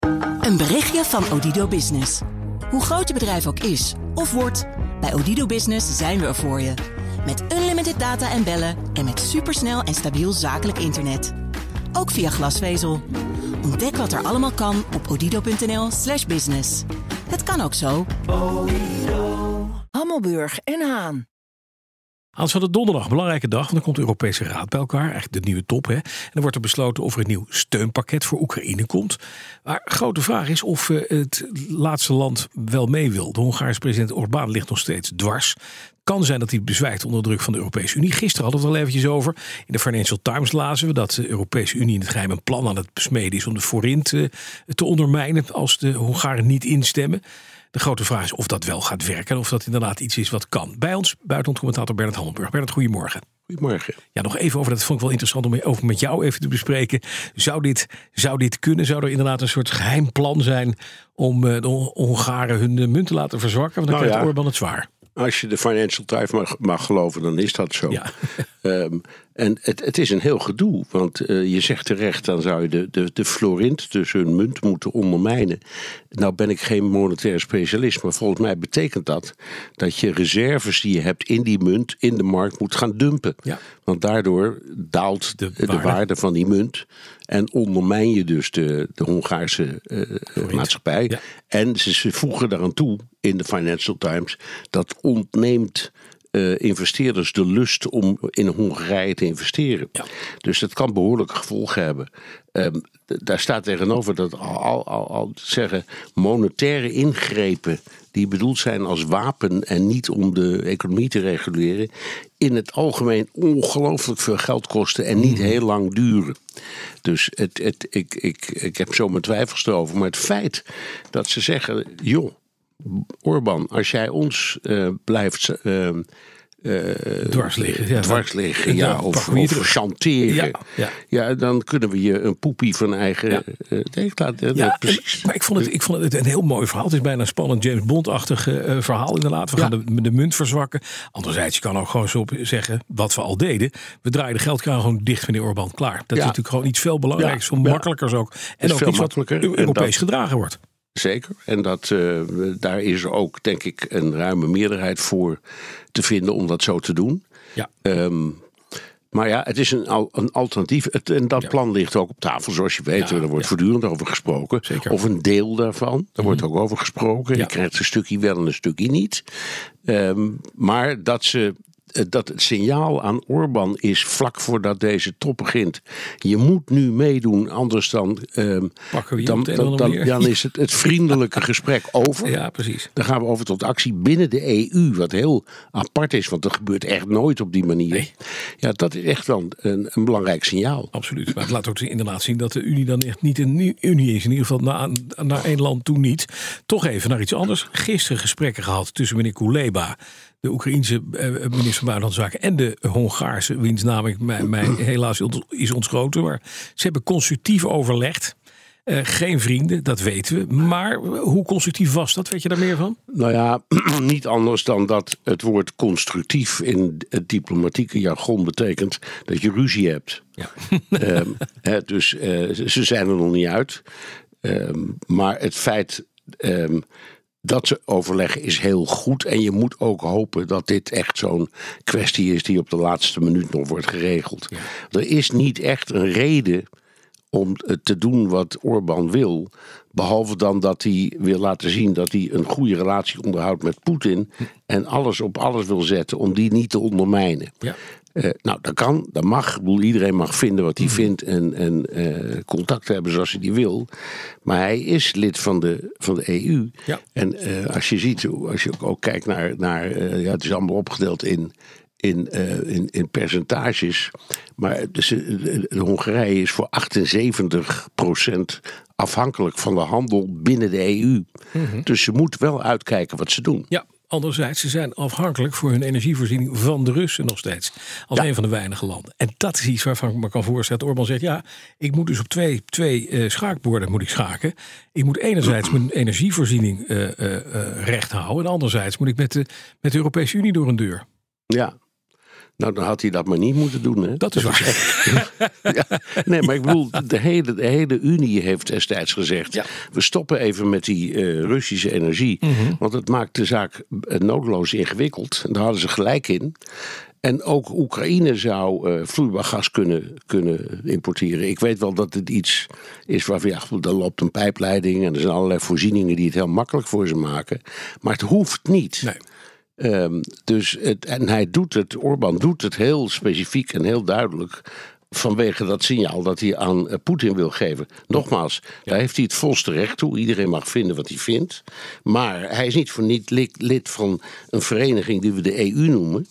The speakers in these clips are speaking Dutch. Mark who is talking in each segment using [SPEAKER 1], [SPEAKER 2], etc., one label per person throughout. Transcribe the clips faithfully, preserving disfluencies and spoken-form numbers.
[SPEAKER 1] Een berichtje van Odido Business. Hoe groot je bedrijf ook is of wordt, bij Odido Business zijn we er voor je. Met unlimited data en bellen en met supersnel en stabiel zakelijk internet. Ook via glasvezel. Ontdek wat er allemaal kan op odido.nl slash business. Het kan ook zo.
[SPEAKER 2] Hammelburg en Haan.
[SPEAKER 3] Aanstaande donderdag, belangrijke dag, want dan komt de Europese Raad bij elkaar. Eigenlijk de nieuwe top. Hè? En dan wordt er besloten of er een nieuw steunpakket voor Oekraïne komt. Maar de grote vraag is of uh, het laatste land wel mee wil. De Hongaarse president Orbán ligt nog steeds dwars. Kan zijn dat hij bezwijkt onder druk van de Europese Unie. Gisteren hadden we het al eventjes over. In de Financial Times lazen we dat de Europese Unie in het geheim een plan aan het besmeden is om de forint uh, te ondermijnen als de Hongaren niet instemmen. De grote vraag is of dat wel gaat werken en of dat inderdaad iets is wat kan. Bij ons, buitenlandcommentator Bernard Hammelburg. Bernard, goedemorgen.
[SPEAKER 4] Goedemorgen.
[SPEAKER 3] Ja, nog even over, dat vond ik wel interessant om over met jou even te bespreken. Zou dit, zou dit kunnen? Zou er inderdaad een soort geheim plan zijn om uh, de Hongaren hun munt te laten verzwakken? Want dan
[SPEAKER 4] nou
[SPEAKER 3] krijgt
[SPEAKER 4] ja.
[SPEAKER 3] Orbán het zwaar.
[SPEAKER 4] Als je de Financial Times mag, mag geloven, dan is dat zo.
[SPEAKER 3] Ja.
[SPEAKER 4] um, en het, het is een heel gedoe. Want uh, je zegt terecht, dan zou je de, de, de florint, dus hun munt, moeten ondermijnen. Nou ben ik geen monetair specialist, maar volgens mij betekent dat dat je reserves die je hebt in die munt in de markt moet gaan dumpen. Ja. Want daardoor daalt de waarde. de waarde van die munt. En ondermijn je dus de, de Hongaarse uh, maatschappij. Ja. En ze, ze voegen daaraan toe in de Financial Times dat ontneemt uh, investeerders de lust om in Hongarije te investeren. Ja. Dus dat kan behoorlijke gevolgen hebben. Um, d- daar staat tegenover dat al, al, al zeggen monetaire ingrepen die bedoeld zijn als wapen en niet om de economie te reguleren, in het algemeen ongelooflijk veel geld kosten en niet heel lang duren. Dus het, het, ik, ik, ik heb zo mijn twijfels erover. Maar het feit dat ze zeggen, joh, Orbán, als jij ons uh, blijft uh, uh,
[SPEAKER 3] dwars liggen, ja,
[SPEAKER 4] dwars liggen ja,
[SPEAKER 3] ja,
[SPEAKER 4] of, of chanteren, ja, ja. ja, dan kunnen we je een poepie van eigen ja. uh, deeg laten.
[SPEAKER 3] Ja, precies. Maar ik vond, het, ik vond het een heel mooi verhaal. Het is bijna een spannend James Bond-achtig uh, verhaal inderdaad. We ja. gaan de, de munt verzwakken. Anderzijds, je kan ook gewoon zo zeggen, wat we al deden. We draaien de geldkraan gewoon dicht, meneer Orbán, klaar. Dat ja. is natuurlijk gewoon iets veel belangrijks, ja. veel makkelijkers ook. En ook iets wat Europees dat gedragen wordt.
[SPEAKER 4] Zeker. En dat, uh, daar is er ook, denk ik, een ruime meerderheid voor te vinden om dat zo te doen. Ja. Um, maar ja, het is een, een alternatief. Het, en dat ja. plan ligt ook op tafel, zoals je weet. Ja, er wordt ja. voortdurend over gesproken. Zeker. Of een deel daarvan. Daar mm-hmm. wordt ook over gesproken. Ja. Je krijgt een stukje wel en een stukje niet. Um, maar dat ze... dat het signaal aan Orbán is vlak voordat deze top begint. Je moet nu meedoen, anders dan, um, dan, dan, dan, dan is het, het vriendelijke gesprek over.
[SPEAKER 3] Ja, precies.
[SPEAKER 4] Dan gaan we over tot actie binnen de E U, wat heel apart is, want dat gebeurt echt nooit op die manier. Nee. Ja, dat is echt wel een, een belangrijk signaal.
[SPEAKER 3] Absoluut. Maar het laat ook inderdaad zien dat de Unie dan echt niet een Unie is. In ieder geval naar, naar één land toe niet. Toch even naar iets anders. Gisteren gesprekken gehad tussen meneer Kuleba, de Oekraïense minister van Buitenlandse Zaken, en de Hongaarse, wiens naam ik mij, mij helaas is ontschoten. Maar ze hebben constructief overlegd. Uh, geen vrienden, dat weten we. Maar hoe constructief was dat? Weet je daar meer van?
[SPEAKER 4] Nou ja, niet anders dan dat het woord constructief in het diplomatieke jargon betekent dat je ruzie hebt. Ja. um, he, dus uh, ze zijn er nog niet uit. Um, maar het feit Um, dat ze overleggen is heel goed. En je moet ook hopen dat dit echt zo'n kwestie is die op de laatste minuut nog wordt geregeld. Ja. Er is niet echt een reden om te doen wat Orbán wil. Behalve dan dat hij wil laten zien dat hij een goede relatie onderhoudt met Poetin. En alles op alles wil zetten om die niet te ondermijnen. Ja. Uh, nou, dat kan, dat mag. Ik bedoel, iedereen mag vinden wat hij mm. vindt en, en uh, contact hebben zoals hij die wil. Maar hij is lid van de, van de E U. Ja. En uh, als je ziet, als je ook kijkt naar, naar uh, ja, het is allemaal opgedeeld in, in, uh, in, in percentages. Maar dus, de, de Hongarije is voor achtenzeventig procent afhankelijk van de handel binnen de E U. Mm-hmm. Dus ze moet wel uitkijken wat ze doen.
[SPEAKER 3] Ja. Anderzijds, ze zijn afhankelijk voor hun energievoorziening van de Russen nog steeds. Als ja. een van de weinige landen. En dat is iets waarvan ik me kan voorstellen. Orbán zegt, ja, ik moet dus op twee, twee uh, schaakborden moet ik schaken. Ik moet enerzijds mijn energievoorziening uh, uh, uh, recht houden. En anderzijds moet ik met de, met de Europese Unie door een deur.
[SPEAKER 4] Ja. Nou, dan had hij dat maar niet moeten doen. Hè?
[SPEAKER 3] Dat is waar.
[SPEAKER 4] Ja, nee, maar ik bedoel, de hele, de hele Unie heeft destijds gezegd... Ja. we stoppen even met die uh, Russische energie. Mm-hmm. Want het maakt de zaak uh, noodloos ingewikkeld. En daar hadden ze gelijk in. En ook Oekraïne zou uh, vloeibaar gas kunnen, kunnen importeren. Ik weet wel dat het iets is waarvan ja, er loopt een pijpleiding... en er zijn allerlei voorzieningen die het heel makkelijk voor ze maken. Maar het hoeft niet. Nee. Um, dus het, en hij doet het, Orbán doet het heel specifiek en heel duidelijk... vanwege dat signaal dat hij aan uh, Poetin wil geven. Nogmaals, ja. daar heeft hij het volste recht toe. Iedereen mag vinden wat hij vindt. Maar hij is niet voor niet lid, lid van een vereniging die we de E U noemen...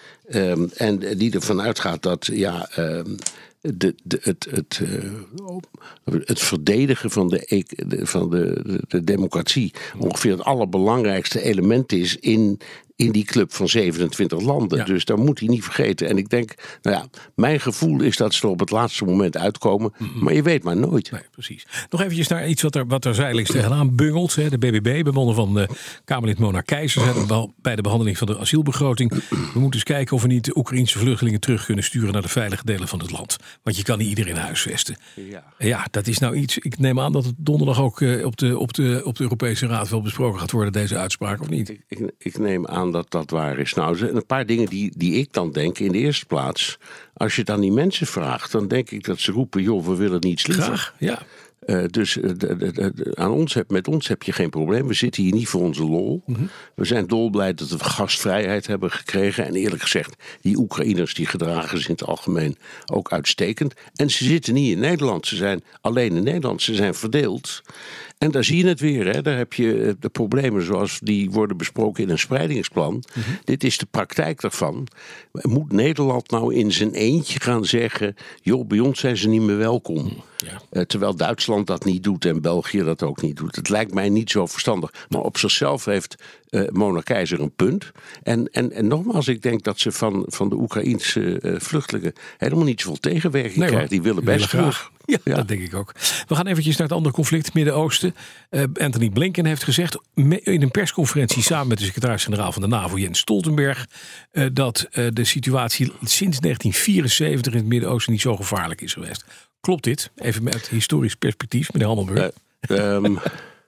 [SPEAKER 4] Um, en die ervan uitgaat dat ja, um, de, de, het, het, uh, het verdedigen van de, de, van de, de, de democratie ongeveer het allerbelangrijkste element is in, in die club van zevenentwintig landen. Ja. Dus dat moet hij niet vergeten. En ik denk, nou ja, mijn gevoel is dat ze er op het laatste moment uitkomen. Mm-hmm. Maar je weet maar nooit.
[SPEAKER 3] Nee, precies. Nog eventjes naar iets wat er, wat er zijdelings tegenaan bungelt. Hè. De B B B, bewonnen van uh, Kamerlid Mona Keijzer, zei bij de behandeling van de asielbegroting. We moeten eens kijken of we niet de Oekraïense vluchtelingen terug kunnen sturen naar de veilige delen van het land. Want je kan niet iedereen huisvesten. Ja, ja dat is nou iets. Ik neem aan dat het donderdag ook uh, op, de, op, de, op de Europese Raad wel besproken gaat worden, deze uitspraak, of niet?
[SPEAKER 4] Ik, ik, ik neem aan dat dat waar is. Nou, er zijn een paar dingen die, die ik dan denk. In de eerste plaats, als je het aan die mensen vraagt, dan denk ik dat ze roepen, joh, we willen niets liever.
[SPEAKER 3] Graag, ja.
[SPEAKER 4] Uh, dus uh, de, de, de, aan ons heb, met ons heb je geen probleem. We zitten hier niet voor onze lol. Mm-hmm. We zijn dolblij dat we gastvrijheid hebben gekregen. En eerlijk gezegd, die Oekraïners die gedragen ze in het algemeen ook uitstekend. En ze zitten niet in Nederland. Ze zijn alleen in Nederland. Ze zijn verdeeld. En daar zie je het weer. Hè. Daar heb je de problemen zoals die worden besproken in een spreidingsplan. Mm-hmm. Dit is de praktijk daarvan. Moet Nederland nou in zijn eentje gaan zeggen, joh, bij ons zijn ze niet meer welkom. Mm, ja. uh, terwijl Duitsland dat niet doet en België dat ook niet doet. Het lijkt mij niet zo verstandig. Maar op zichzelf heeft uh, Mona Keijzer een punt. En, en, en nogmaals, ik denk dat ze van, van de Oekraïense uh, vluchtelingen helemaal niet zoveel tegenwerking nee, krijgen. Die willen best
[SPEAKER 3] willen graag. Ja, ja, dat denk ik ook. We gaan eventjes naar het andere conflict, Midden-Oosten. Uh, Anthony Blinken heeft gezegd in een persconferentie samen met de secretaris-generaal van de NAVO, Jens Stoltenberg, uh, dat uh, de situatie sinds negentien vierenzeventig in het Midden-Oosten niet zo gevaarlijk is geweest. Klopt dit? Even met historisch perspectief, meneer Hammelburg.
[SPEAKER 4] Uh, um...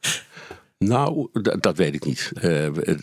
[SPEAKER 4] Nou, d- dat weet ik niet. Uh,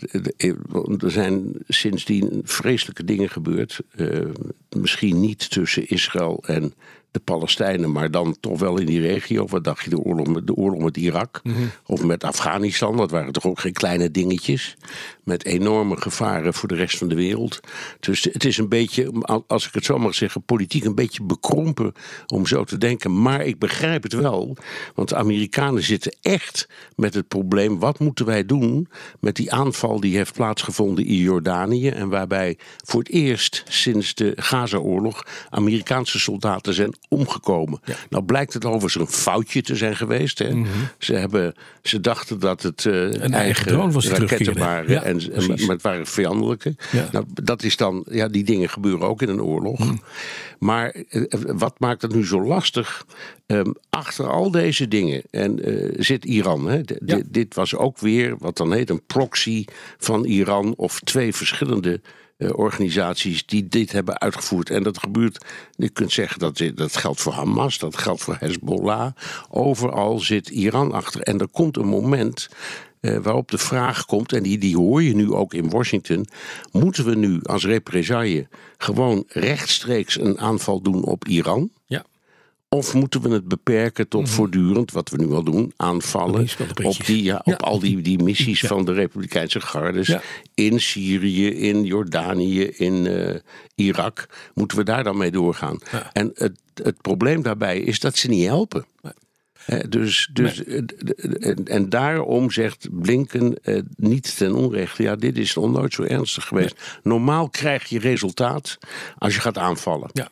[SPEAKER 4] er zijn sindsdien vreselijke dingen gebeurd. Uh, misschien niet tussen Israël en de Palestijnen, maar dan toch wel in die regio. Wat dacht je, de oorlog met, de oorlog met Irak? Mm-hmm. Of met Afghanistan, dat waren toch ook geen kleine dingetjes. Met enorme gevaren voor de rest van de wereld. Dus het is een beetje, als ik het zo mag zeggen, politiek een beetje bekrompen om zo te denken. Maar ik begrijp het wel, want de Amerikanen zitten echt met het probleem, wat moeten wij doen met die aanval die heeft plaatsgevonden in Jordanië en waarbij voor het eerst sinds de Gaza-oorlog Amerikaanse soldaten zijn omgekomen. Ja. Nou blijkt het overigens een foutje te zijn geweest. Hè. Mm-hmm. Ze, hebben, ze dachten dat het uh, een eigen drone was raketten waren. Ja, en, en, maar het waren vijandelijke. Ja. Nou, dat is dan, ja, die dingen gebeuren ook in een oorlog. Mm. Maar uh, wat maakt het nu zo lastig? Um, achter al deze dingen en uh, zit Iran. Hè. D- ja. d- dit was ook weer wat dan heet een proxy van Iran of twee verschillende Uh, organisaties die dit hebben uitgevoerd. En dat gebeurt, je kunt zeggen dat dat geldt voor Hamas, dat geldt voor Hezbollah. Overal zit Iran achter. En er komt een moment uh, waarop de vraag komt, en die, die hoor je nu ook in Washington, moeten we nu als represaille gewoon rechtstreeks een aanval doen op Iran? Ja. Of moeten we het beperken tot mm-hmm. voortdurend, wat we nu al doen, aanvallen op, die, ja, op ja. al die, die missies ja. van de Republikeinse gardes ja. in Syrië, in Jordanië, in uh, Irak. Moeten we daar dan mee doorgaan? Ja. En het, het probleem daarbij is dat ze niet helpen. Nee. He, dus, dus, nee. en, en daarom zegt Blinken uh, niet ten onrechte, ja, dit is nog nooit zo ernstig geweest. Nee. Normaal krijg je resultaat als je gaat aanvallen. Ja.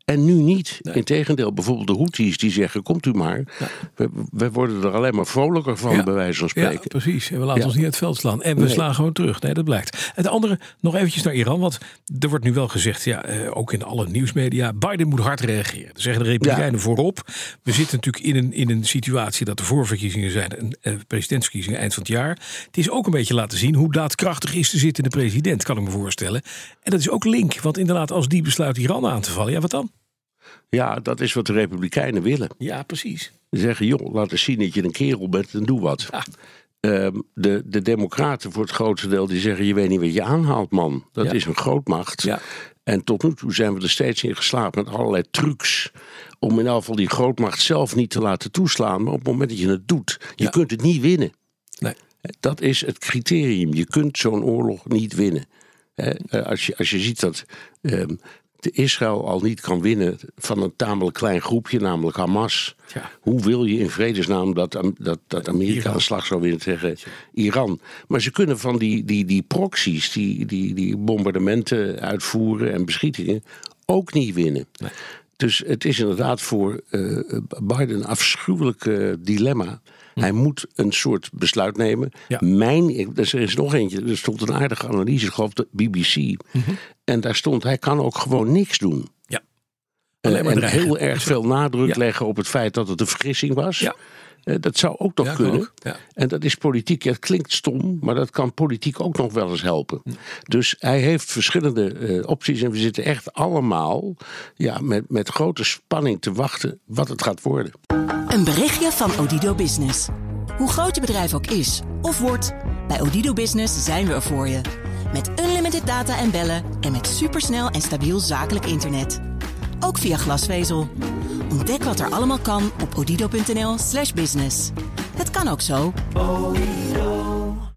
[SPEAKER 4] En nu niet.
[SPEAKER 3] Nee.
[SPEAKER 4] Integendeel, bijvoorbeeld de Houthis die zeggen, komt u maar. Ja. We, we worden er alleen maar vrolijker van, ja. bij wijze van spreken.
[SPEAKER 3] Ja, precies. En we laten
[SPEAKER 4] ja.
[SPEAKER 3] ons niet uit het veld slaan. En we nee. slaan gewoon terug. Nee, dat blijkt. Het andere, nog eventjes naar Iran. Want er wordt nu wel gezegd, ja, eh, ook in alle nieuwsmedia, Biden moet hard reageren. Dan zeggen de Republikeinen ja. voorop. We zitten natuurlijk in een, in een situatie dat er voorverkiezingen zijn. En eh, presidentsverkiezingen eind van het jaar. Het is ook een beetje laten zien hoe daadkrachtig is de zittende president, kan ik me voorstellen. En dat is ook link. Want inderdaad, als die besluit Iran aan te vallen, ja, wat dan?
[SPEAKER 4] Ja, dat is wat de Republikeinen willen.
[SPEAKER 3] Ja, precies.
[SPEAKER 4] Ze zeggen, joh, laat eens zien dat je een kerel bent en doe wat. Ja. Um, de, de democraten voor het grootste deel die zeggen, je weet niet wat je aanhaalt, man. Dat ja. is een grootmacht. Ja. En tot nu toe zijn we er steeds in geslaagd met allerlei trucs om in elk geval die grootmacht zelf niet te laten toeslaan. Maar op het moment dat je het doet, je ja. kunt het niet winnen. Nee. Dat is het criterium. Je kunt zo'n oorlog niet winnen. Als je, als je ziet dat um, de Israël al niet kan winnen van een tamelijk klein groepje, namelijk Hamas. Ja. Hoe wil je in vredesnaam dat, dat, dat Amerika een slag zou winnen tegen Iran? Maar ze kunnen van die, die, die proxies, die, die, die bombardementen uitvoeren en beschietingen, ook niet winnen. Nee. Dus het is inderdaad voor uh, Biden een afschuwelijk uh, dilemma. Hm. Hij moet een soort besluit nemen. Ja. Mijn, er is nog eentje, er stond een aardige analyse, ik geloof de B B C. Mm-hmm. En daar stond, hij kan ook gewoon niks doen. Ja. Uh, en heel erg veel nadruk ja. leggen op het feit dat het een vergissing was. Ja. Uh, dat zou ook nog ja, kunnen. Ook. Ja. En dat is politiek. Ja, het klinkt stom, maar dat kan politiek ook nog wel eens helpen. Hm. Dus hij heeft verschillende uh, opties. En we zitten echt allemaal ja, met, met grote spanning te wachten wat het gaat worden.
[SPEAKER 1] Een berichtje van Odido Business. Hoe groot je bedrijf ook is of wordt, bij Odido Business zijn we er voor je. Met unlimited data en bellen en met supersnel en stabiel zakelijk internet. Ook via glasvezel. Ontdek wat er allemaal kan op odido punt n l slash business. Het kan ook zo.